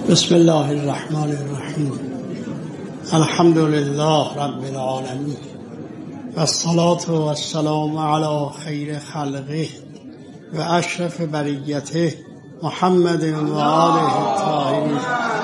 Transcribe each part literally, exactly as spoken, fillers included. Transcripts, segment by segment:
بسم الله الرحمن الرحیم. الحمد لله رب العالمین و الصلاة و السلام علی خیر خلقه و اشرف بریته محمد و آله الطاهرین.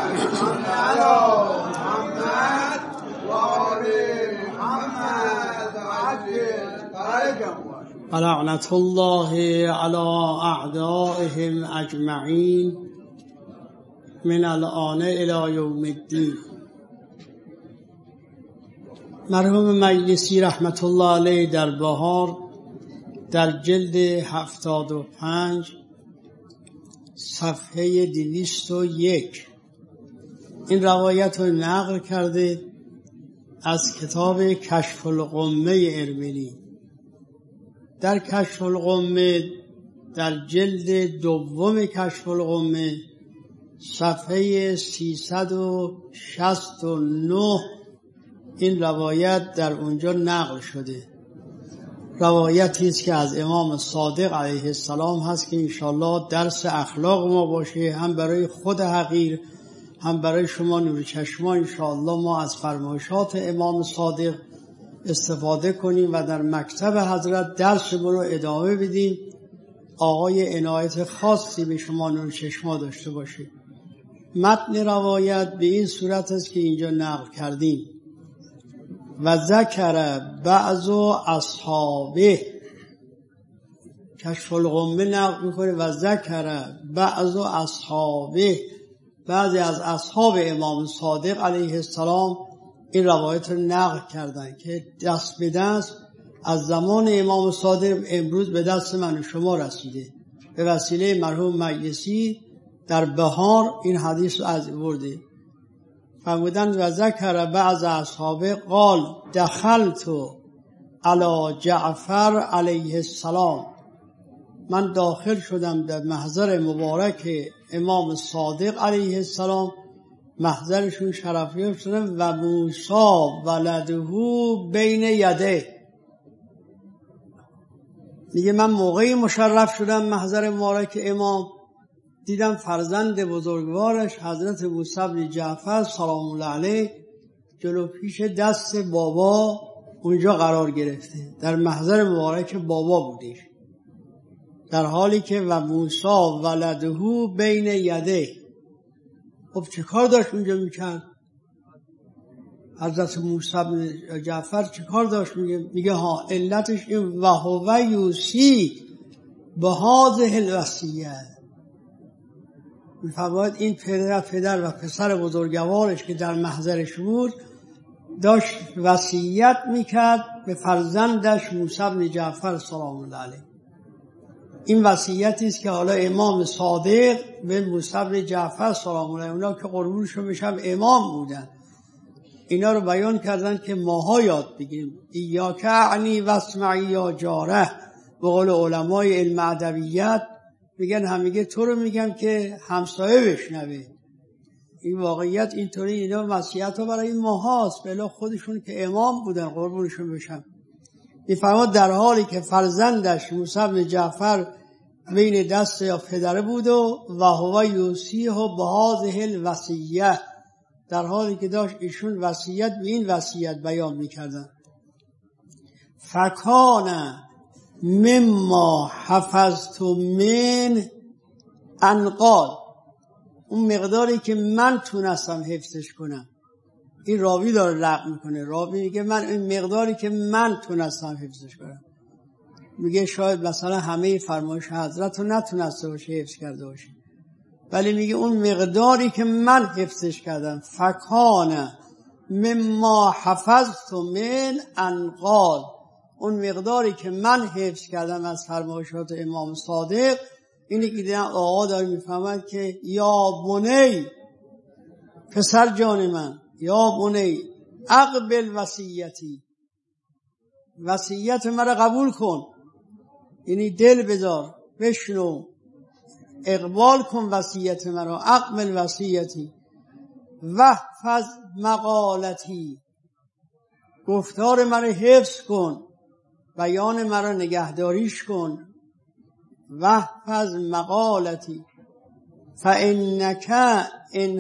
و لعنت الله علی اعدائهم اجمعین من الآن الی یوم الدین. مرحوم مجلسی رحمت الله علیه در بهار در جلد هفتاد و پنج صفحه دویست و یک این روایت رو نقل کرده از کتاب کشف الغمه اربیلی. در کشف الغمه در جلد دوم کشف الغمه صفحه سیصد و شصت و نه این روایت در اونجا نقل شده. روایتی است که از امام صادق علیه السلام هست که انشاءالله درس اخلاق ما باشه، هم برای خود حقیر هم برای شما نور چشما. انشاءالله ما از فرمایشات امام صادق استفاده کنیم و در مکتب حضرت درس ما رو ادامه بدیم. آقای عنایت خاصی به شما نور چشما داشته باشه. متن روایت به این صورت است که اینجا نقل کردیم. و ذکر بعض اصحابه، کشف الغمه نقل میکنه و ذکر بعض اصحابه، بعضی از اصحاب امام صادق علیه السلام این روایت رو نقل کردن که دست به دست از زمان امام صادق امروز به دست من و شما رسیده. به وسیله مرحوم مجلسی در بهار این حدیث رو از ورده فرمودن و ذکر بعض اصحابه قال دخلت علی جعفر علیه السلام، من داخل شدم در محضر مبارک امام صادق علیه السلام، محضرشون شرفیاب شدم و موسی ولده بین یده. میگه من موقعی مشرف شدم محضر مبارک امام، دیدم فرزند بزرگوارش حضرت موسی بن جعفر سلام الله علیه جلو پیش دست بابا اونجا قرار گرفته، در محضر مبارک بابا بودیش، در حالی که و موسی ولده بین یده. خب چه کار داشت اونجا میکرد حضرت موسی بن جعفر؟ چه کار داشت؟ میگه میگه ها علتش این و هو یوسی به هذه الوصیه. میفرماید این پدر پدر و پسر بزرگوارش که در محضرش بود داشت وصیت میکرد به فرزندش موسی بن جعفر سلام الله علیه. این وصیتی است که حالا امام صادق به موسی بن جعفر سلام الله علیه، اونا که قربونشون بشم امام بودن، اینا رو بیان کردن که ماها یاد بگیریم. ایاک اعنی واسمعی یا جاره، به قول علمای علم ادبیات میگن همیگه تو رو میگم که همسایه بشنوه. این واقعیت اینطوری، اینا وصیت ها برای ماهاست، بلا خودشون که امام بودن قربونشون بشم. میفرماد در حالی که فرزندش موسی بن جعفر بین دست یا پدره بود و و هو یوصیه بهذه الوصیه، در حالی که داشت ایشون وصیت به این وصیت بیان میکردن. فکان مما حفظت من انقال، اون مقداری که من تونستم حفظش کنم. این راوی داره نقل میکنه، راوی میگه من این مقداری که من تونستم حفظش کنم. میگه شاید مثلا همه فرمایش حضرت رو نتونسته باشه حفظ کرده باشه، ولی میگه اون مقداری که من حفظش کردم. فکان مما حفظت من انقال، اون مقداری که من حفظ کردم از فرمایشات امام صادق. اینی که دیدن آقا داره میفهمد که یا بنی، پسر جان من، یا بنی اقبل وصیتی، وصیت مرا قبول کن، یعنی دل بذار، بشنو، اقبال کن وصیت مرا. اقبل وصیتی واحفظ مقالتی، گفتار مرا حفظ کن، بیان مرا نگهداریش کن. واحفظ مقالتی فانک ان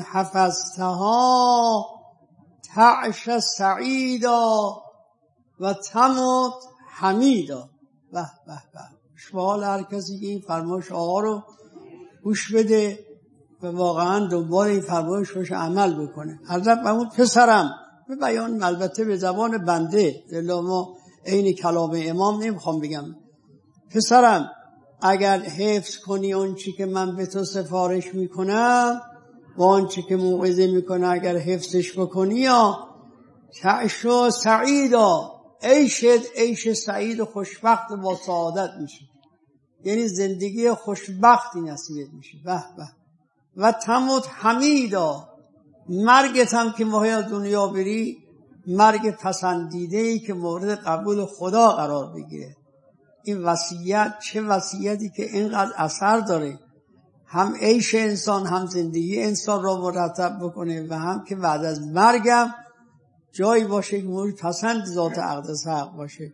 حفظتها تعش سعیدا و تموت حمیدا. به به به. شمال هر کسی که این فرمایش آقا رو گوش بده و واقعا دنبال این فرمایش روش عمل بکنه. حضرت فرمود پسرم، به بیان البته به زبان بنده، الا ما عین کلام امام نمیخوام بگم، پسرم اگر حفظ کنی اون چی که من به تو سفارش میکنم و اون چی که موعظه میکنه اگر حفظش بکنی، یا تعش سعیدا، عیشت عیش سعید و خوشبخت و با سعادت میشه، یعنی زندگی خوشبختی نصیبت میشه. به به. و تموت حمیدا، مرگت هم که ماهی دنیا بری مرگ پسندیده‌ای که مورد قبول خدا قرار بگیره. این وصیت چه وصیتی که اینقدر اثر داره، هم عیش انسان هم زندگی انسان را مرتب بکنه و هم که بعد از مرگم جایی باشه که مورد پسند ذات اقدس حق باشه.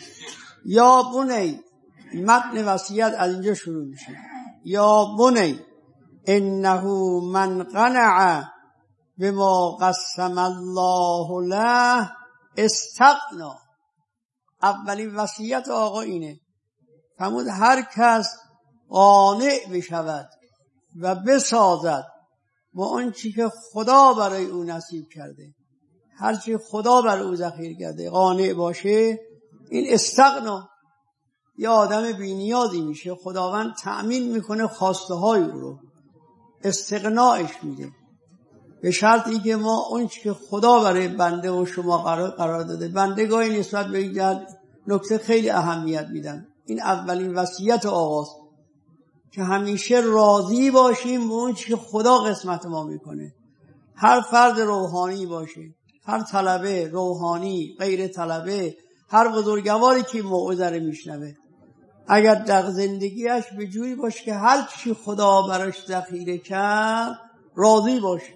یا بنی، متن وصیت از اینجا شروع میشه. یا بنی انه من قنع بما قسم الله له استغنا. اولین وصیت آقا اینه، فرمود هر کس قانع بشود و بسازد با آن چی که خدا برای او نصیب کرده، هر چی خدا برای او ذخیر کرده قانع باشه، این استغنا، یه آدم بی‌نیازی میشه، خداوند تأمین میکنه خواسته های او رو، استغناش میده، به شرطی که ما اون چی که خدا برای بنده و شما قرار, قرار داده. بنده گاهی نسبت به این نکته خیلی اهمیت میدن. این اولین وصیت آغاز که همیشه راضی باشیم به اون چی که خدا قسمت ما میکنه. هر فرد روحانی باشه، هر طلبه روحانی، غیر طلبه، هر بزرگواری که موعظه رو میشنوه، اگر در زندگیش به جوری باشه که هر چی خدا براش ذخیره کرد راضی باشه.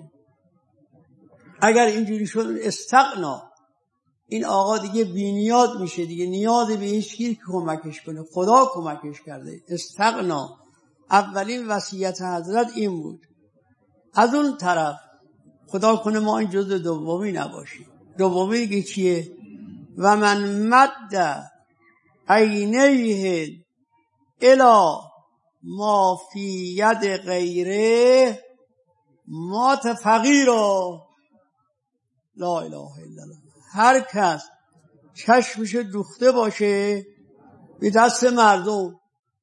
اگر اینجوری شد استغنا، این آقا دیگه بی‌نیاز میشه، دیگه نیاز به هیچ کی که کمکش کنه، خدا کمکش کرده. استغنا اولین وصیت حضرت این بود. از اون طرف خدا کنه ما این جزء دومی نباشیم. دومی که چیه؟ و من مد عینیه الی ما فی ید غیره مات فقیرا لا اله الا الله. هر کس چشمش دوخته باشه به دست مردم،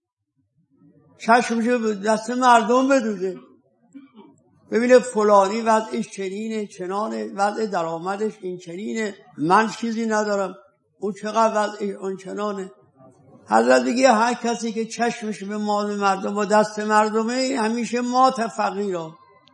چشمش به دست مردم بدوزه، ببینه فلانی وضعش چنینه چنانه، وضع درآمدش این چنینه، من چیزی ندارم، او چقدر وضعش اون چنانه. حضرت دیگه هر کسی که چشمش به مال مردم و دست مردمه همیشه مات فقیرا،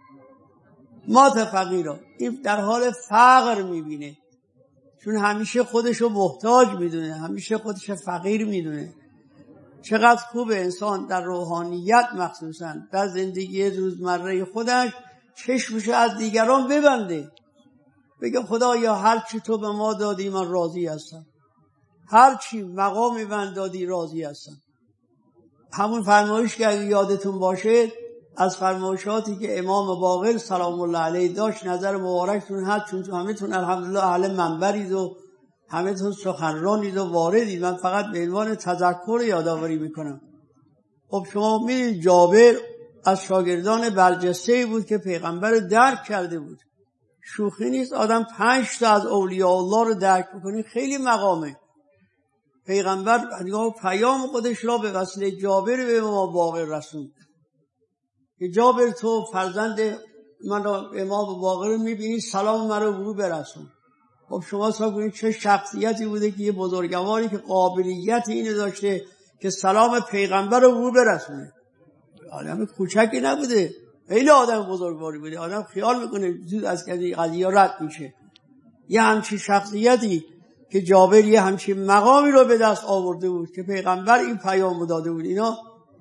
مات فقیرا. این در حال فقر میبینه، چون همیشه خودشو محتاج میدونه، همیشه خودشو فقیر میدونه. چقدر خوبه انسان در روحانیت مخصوصا در زندگی روزمره خودش چشمشو از دیگران ببنده، بگه خدایا هر چی تو به ما دادی من راضی هستم، هر چی مقام من دادی راضی هستم. همون فرمایش که اگه یادتون باشه از فرمایشاتی که امام باقر سلام الله علیه داشت، نظر مبارکتون هست، چون همه تون الحمدلله اهل منبرید و همه تون سخنرانید و واردید، من فقط به عنوان تذکر یادآوری میکنم. خب شما میدید جابر از شاگردان برجسته بود که پیغمبر رو درک کرده بود. شوخی نیست آدم پنج تا از اولیاء الله رو درک بکنی، خیلی مقامه. پیغمبر نگاه پیام خودش را به وسیله جابر به ما باقر رسوند که جابر تو فرزند من را امام باقر رو میبینی، سلام من رو برو برسون. خب شما سا کنید چه شخصیتی بوده که یه بزرگواری که قابلیت اینو داشته که سلام پیغمبر رو برو برسونه. آدم کوچکی نبوده، خیلی آدم بزرگواری بوده. آدم خیال میکنه زود از قضیه رد میشه. یه همچین شخصیتی که جابر یه همچین مقامی رو به دست آورده بود که پیغمبر این پیام داده بود. اینا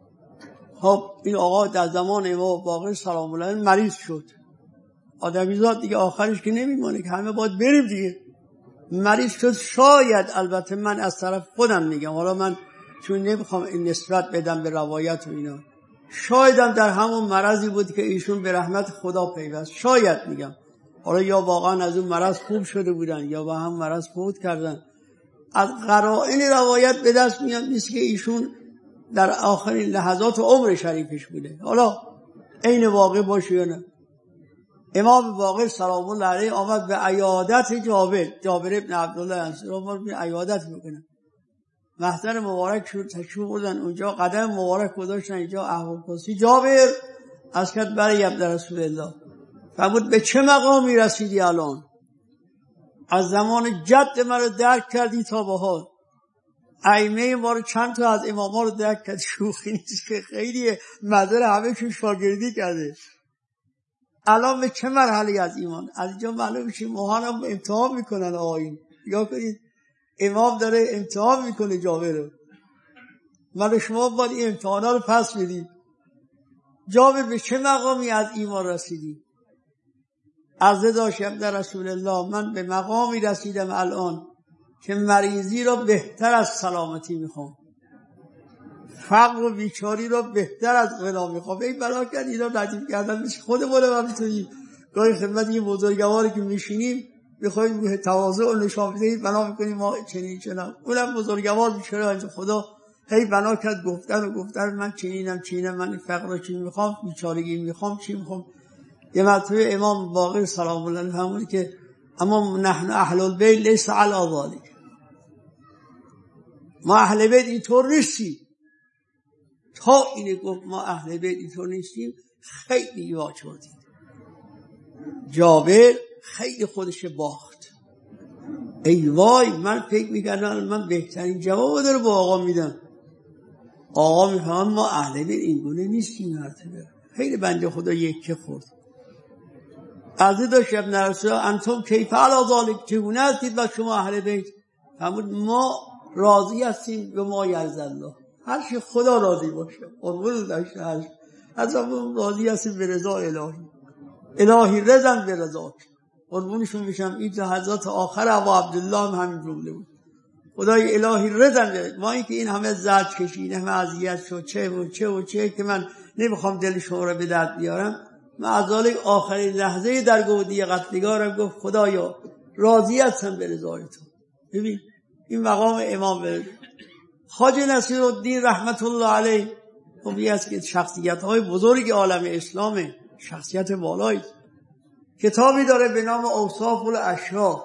خب این آقا در زمان امام باقر سلام الله علیه مریض شد. آدمیزاد دیگه آخرش که نمیمونه که همه باید بریم دیگه. مریض شد. شاید البته من از طرف خودم میگم، حالا من چون نمیخوام این نسبت بدم به روایت و اینا، شایدم در همون مرضی بود که ایشون به رحمت خدا پیوست، شاید میگم، حالا یا واقعا از اون مرض خوب شده بودن یا با هم مرض فوت کردن. از قرائن روایت به دست میاد نیست که ایشون در آخرین لحظات عمر شریفش بوده. حالا عین واقع باشه یا نه. امام باقر سلام الله علیه آمد به عیادت جابر جابر ابن عبدالله انصاری آمد به عیادت میکنه. محضر مبارک شد، تشریف بردن اونجا، قدم مبارک گذاشتن اینجا، احوالپرسی جابر از کرد برای عبد رسول الله. فرمود به چه مقامی رسیدی الان؟ از زمان جد من رو درک کردی تا به حال. ائمه ما رو چند تا از اماما رو درک کرد، شوخی نیست که خیلی مدار همه شون شاگردی کرده. الان به چه مرحله از ایمان؟ از اینجا معلوم میشه ماهانم امتحان میکنن آیین. یا کنید امام داره امتحان میکنه جابر رو. من شما باید این امتحانا رو پس بدید. جابر به چه مقامی از ایمان رسیدی؟ عرضه داشتم در رسول الله من به مقامی رسیدم الان که مریضی را بهتر از سلامتی میخوام، فقر و بیچاری را بهتر از غنا میخوام. این بلا کرد اینا ردیف کردن میشه خود مولا برمیتونی گاهی خدمت این بزرگواری که میشینیم بخواهیم تواضع و نشان بدهید بنا میکنیم ما چنین چنان. اونم بزرگوار بیچاره انجا خدا هی بنا کرد گفتن و گفتن من چنینم چنینم، من فقر را چی میخوام، بیچارگی میخوام، چی میخوام. یه مرتبه امام باقر سلام الله علیه فرمود که اما نحن اهل البیت لیس علی ذلک، ما اهل بیت اینطور نیستیم. تا اینه گفت ما اهل بیت اینطور نیستیم خیلی ایواج بودید. جابر خیلی خودش باخت. ای وای من فکر میکردم من بهترین جواب داره با آقا میدم. آقا میفهم ما اهل بیت این گونه نیستیم. مرتبه خیلی بنده خدا یکه خورد. عرضه داشت ابن رسول انتم کیف علی ذلک، چگونه هستید و شما اهل بیت؟ فرمود ما راضی هستیم به ما یرضی الله، هر چی خدا راضی باشه. قربون داشته هست از همون راضی هستیم به رضا الهی. الهی رضا به رضا. قربونشون میشم. این لحظات آخر ابا عبدالله هم همین جمله بود. خدای الهی رضا به ما. اینکه این همه زرد کشید، همه اذیت شد، چه و چه و چه که من نمیخوام دل شما رو به درد بیارم. معذالک آخرین لحظه در گودی قتلگارم گفت خدایا راضی هستم به رضای تو. ببین این مقام امام به خواجه نصیرالدین رحمت الله علیه خوبی است که شخصیت های بزرگ عالم اسلامه، شخصیت بالایی. کتابی داره به نام اوصاف الاشراف.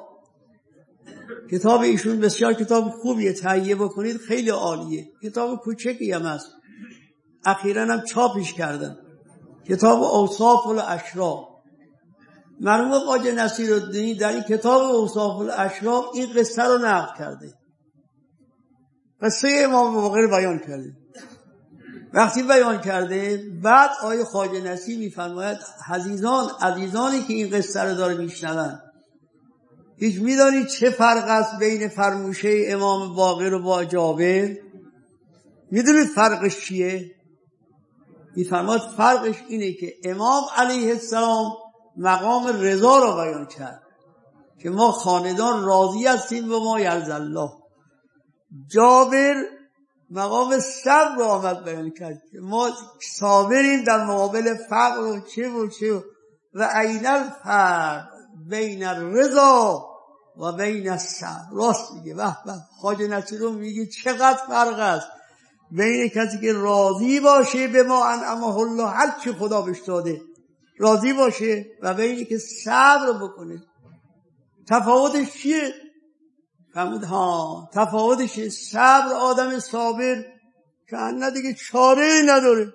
کتاب ایشون بسیار کتاب خوبیه، تهیه بکنید خیلی عالیه. کتاب کوچکی هم است، اخیراً هم چاپش کردن. کتاب اوصاف الاشراف. مرحوم خواجه نصیرالدین در این کتاب اوصاف الاشراف این قصه رو نقل کرده. قصه امام باقر بیان کرده. وقتی بیان کرده بعد آیه خواجه نصیر میفرماید عزیزان عزیزانی که این قصه رو داره میشنون، هیچ میدانید چه فرق است بین فرموشه امام باقر و با جابر؟ میدونید فرقش چیه؟ میفرماید فرقش اینه که امام علیه السلام مقام رضا را بیان کرد که ما خاندان راضی هستیم و ما یرضی الله. جابر مقام صبر را آمد بیان کرد که ما صابریم در مقابل فقر و چه و چه و عین الفرق بین الرضا و بین الصبر. راست میگه. به به خواجه نصیرالدین میگه چقدر فرق است بین کسی که راضی باشه به ما انعمه الله، هر چی خدا بهش داده راضی باشه، و بینی که صبر بکنه. تفاوتش چیه؟ فرمود ها تفاوتش صبر، آدم صابر که انا دیگه چاره نداره،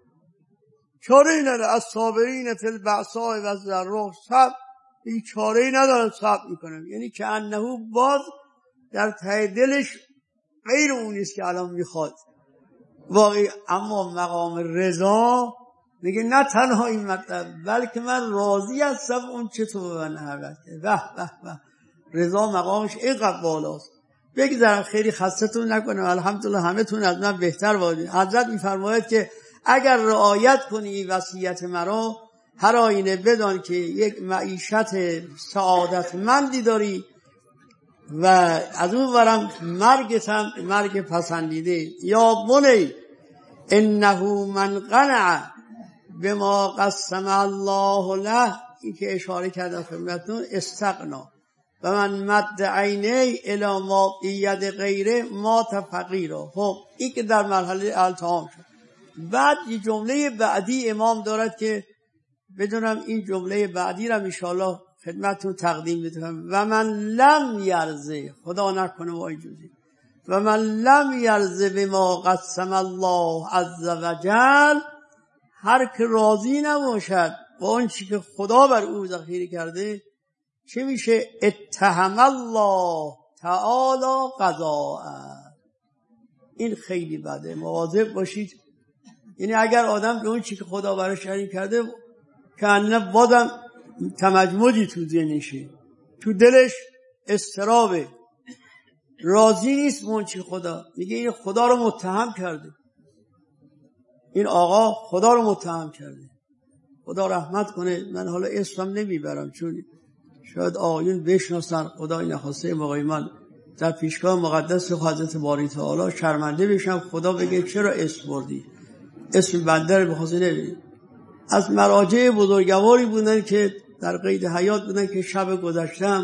چاره نداره. از صابرین فی البأساء و الضراء، صبر دیگه چاره نداره، صبر میکنه. یعنی که انه باز در ته دلش غیر اون نیست که الان میخواد واقعی. اما مقام رضا میگه نه تنها این مطلب بلکه من راضی هستم اون چه تو به من حقیقت. به به به رضا مقامش اینقدر بالاست. بگذارم خیلی خستتون نکنم، الحمدلله همه تون از من بهتر بودید. حضرت میفرماید که اگر رعایت کنی وصیت مرا، هر آینه بدان که یک معیشت سعادتمندی داری و از اون ورم مرگت هم مرگ پسندیده. یا بنی انه من قنع بما قسم الله له، این که اشاره کردم خدمتتون، استغنا و من مد عینی الی موقعیت غیره مات فقیرا. خب این که در مرحله التهام شد. بعد یه جمله بعدی امام دارد که بدونم این جمله بعدی را انشاءالله خدمتتون تقدیم می‌کنم. و من لم یرزه، خدا نکنه وای جوزی، و من لم یرزه بما قسم الله عز وجل، هر که راضی نباشد با اون چی که خدا بر او ذخیره کرده، چه میشه؟ اتهم الله تعالی قضاء. این خیلی بده، مواظب باشید. یعنی اگر آدم به اون چی که خدا براش شریک کرده کنه بادم تمجمدی تو ذهنشه، تو دلش استرابه، راضی نیست به اون چی خدا میگه، این خدا رو متهم کرده، این آقا خدا رو متهم کرده. خدا رحمت کنه. من حالا اسمم نمیبرم چون شاید آقایون بشناسن، خدای نخواسته موقعی من در پیشگاه مقدس حضرت باری تعالی شرمنده بشم، خدا بگه چرا اسم بردی، اسم بنده رو بخواسته نبید. از مراجع بزرگواری بودن که در قید حیات بودن که شب گذشتم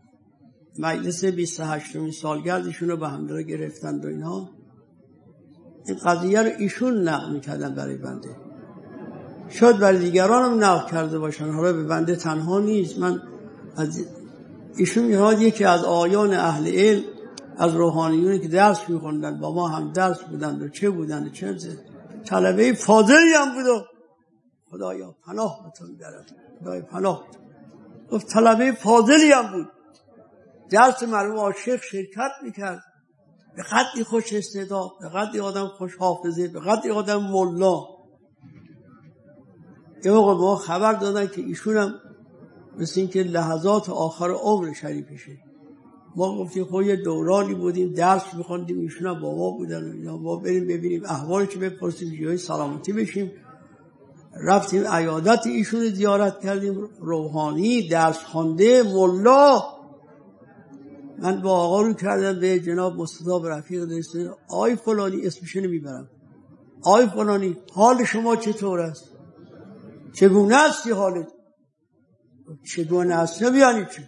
مجلس بیست و هشتمین سالگردشون رو به همدیگه گرفتند و اینها، این قضیه رو ایشون نقل میکردن برای بنده، شاید برای دیگران هم نقل کرده باشن، حالا به بنده تنها نیست. من از ایشون میاد یکی از آیان اهل علم، از روحانیونی که درس میخوندن با ما هم درس بودند و چه بودند و چه طلبه فاضلی هم بود و خدایا پناه بتون میبرد، خدای پناه. گفت طلبه فاضلی هم بود، درس مرحوم عاشق شرکت میکرد، به قدری خوش استعداد، به قدری آدم خوش حافظه، به قدری آدم ملا. یه موقع ما خبر دادن که ایشون هم مثل این که لحظات آخر عمر شریفشه. ما گفتیم خب یه دورانی بودیم درس میخوندیم، ایشون هم با ما بودن، یا ما بریم ببینیم احوالش بپرسیم، جای سلامتی بشیم. رفتیم عیادت ایشون زیارت کردیم، روحانی درس خوانده ملا. من با آقا رو کردم به جناب مصطفی رفیق دستور، آی فلانی، اسمش نمیبرم، آی فلانی حال شما چطور است؟ چگونه هستی حالت؟ چگونه است نمیانی چی؟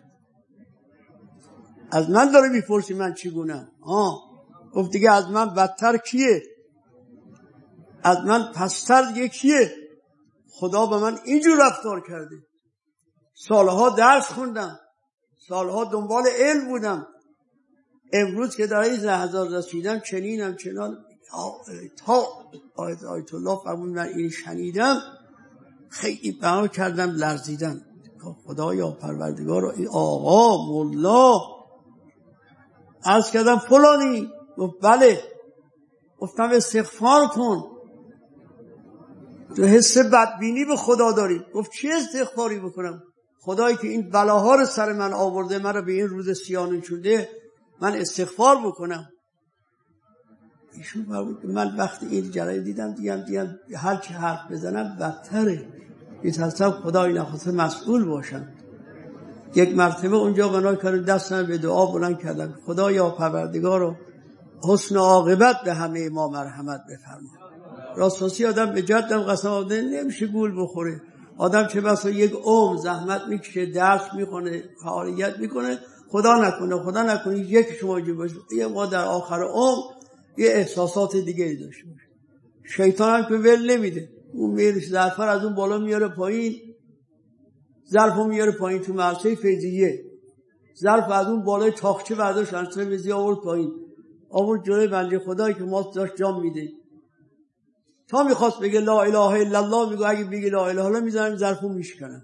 از من داره میپرسی من چگونه؟ آه گفت دیگه از من بدتر کیه؟ از من پستر دیگه کیه؟ خدا به من اینجور رفتار کرده. سالها درس خوندم، سالها دنبال علم بودم، امروز که در این لحظات رسیدم چنینم چنان. تا آیت آیت الله فرمون من این شنیدم خیلی بنا کردم لرزیدن. خدایا پروردگار این آقا مولا عرض کردم فلانی، گفت بله. گفتم استغفار کن، تو حس بدبینی به خدا داری. گفت چی استغفاری بکنم؟ خدایی که این بلاها رو سر من آورده، من رو به این روز سیاه نشونده، من استغفار بکنم؟ ایشون فرمود من وقتی این جریان دیدم دیدم دیدم هر چی حرف بزنم بدتره، میترسم خدای نخواسته مسئول باشم. یک مرتبه اونجا بنا کردم دستم به دعا بلند کردم، خدایا پروردگارو حسن عاقبت به همه ما مرحمت بفرما. راستاسی آدم به جدم قسم آده نمیشه گول بخوره. آدم چه بسا یک عمر زحمت میکشه، درس میخونه، فعالیت میکنه، خدا نکنه خدا نکنه یک شما جو باشه یه ما در آخر عمر یه احساسات دیگه داشته باشه. شیطان هم که ول نمیده، اون میرش ظرفر از اون بالا میاره پایین، ظرفو میاره پایین تو مرسه فیضیه، ظرف از اون بالای تاخچه برداشت انصر وزی آورد پایین، آورد جلوی بنده خدایی که ما داشت جام میده، تا میخواست بگه لا اله الا الله، میگه اگه بگه لا اله الا میذارم ظرفو میشکنم،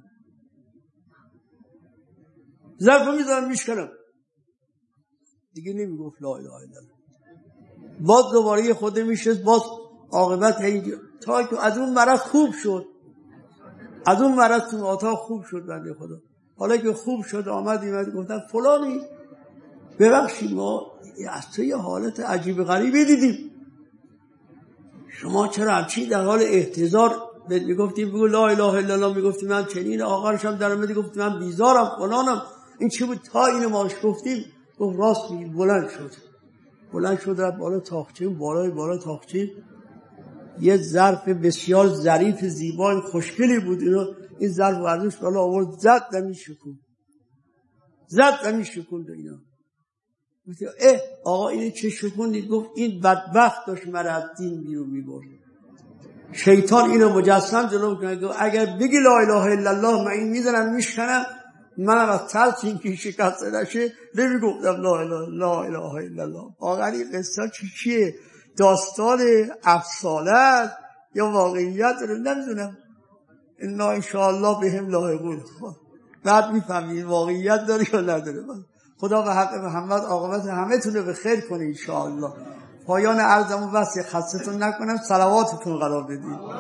ظرفو میذارم میشکنم، دیگه نمیگفت لا اله الا الله. باز دوباره خود میشه، باز عاقبت اینجا تا که از اون مرض خوب شد، از اون مرض تو اتاق خوب شد بنده خدا. حالا که خوب شد آمد ایمد گفتن فلانی ببخشید ما از تو یه حالت عجیب غریبی دیدیم، شما چرا همچین در حال احتضار بهت میگفتیم بگو لا اله الا الله، میگفتی من چنین، آخرش هم در اومدی گفتی من بیزارم فلانم، این چی بود؟ تا اینو ماش گفتیم گفت راست میگی. بلند شد بلند شد رفت بالا تاخچه، بالای بالا تاخچه یه ظرف بسیار ظریف زیبای خوشگلی بود، اینو این ظرف وردوش بالا آورد زد دمی شکون زد دمی شکون دو اینا. گفت اه آقا اینه چه شکوندی؟ گفت این بدبخت داشت مرا از دین بیرون میبرد. شیطان اینو مجسم جلو کنه اگر بگی لا اله الا الله من این میزنم میشکنم، منم از ترس این که شکسته نشه نمیگفتم لا اله لا اله الا الله. واقعا این قصه چی چیه؟ داستان افسانه است یا واقعیت رو نمیدونم. انا انشاءالله بهم لاحقون. بعد میفهمید واقعیت داره یا نداره. خدا به حق محمد عاقبت همه تونه به خیر کنه انشاءالله. پایان عرضمو بس، خستتون نکنم، صلواتتون قرار بدید.